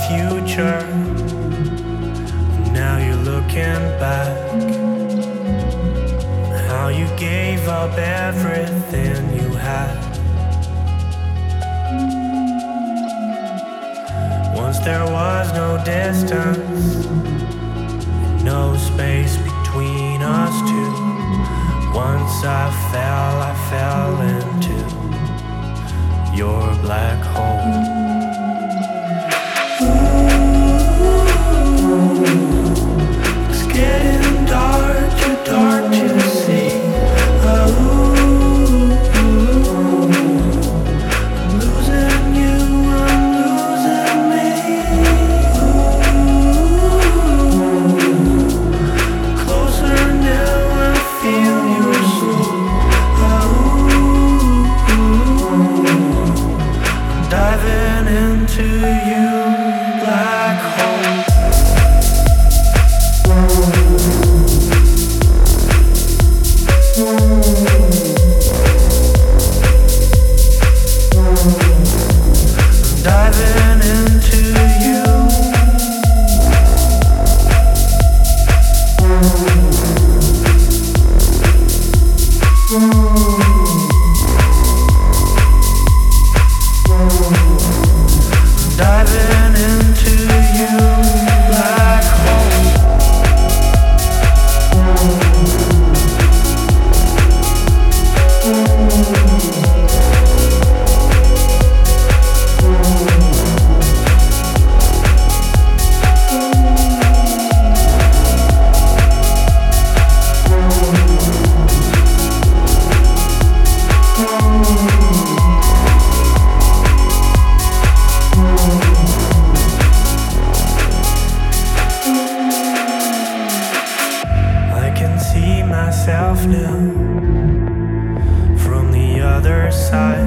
future. Now you're looking back. How you gave up everything you had. Once there was no distance, no space between us two. Once I fell into your black hole. It's getting dark, too dark to see. I'm losing you, I'm losing me. Closer now, I feel your soul. I'm diving into you, black hole. Diving into you. Diving into you, black hole. I can see myself now from the other side.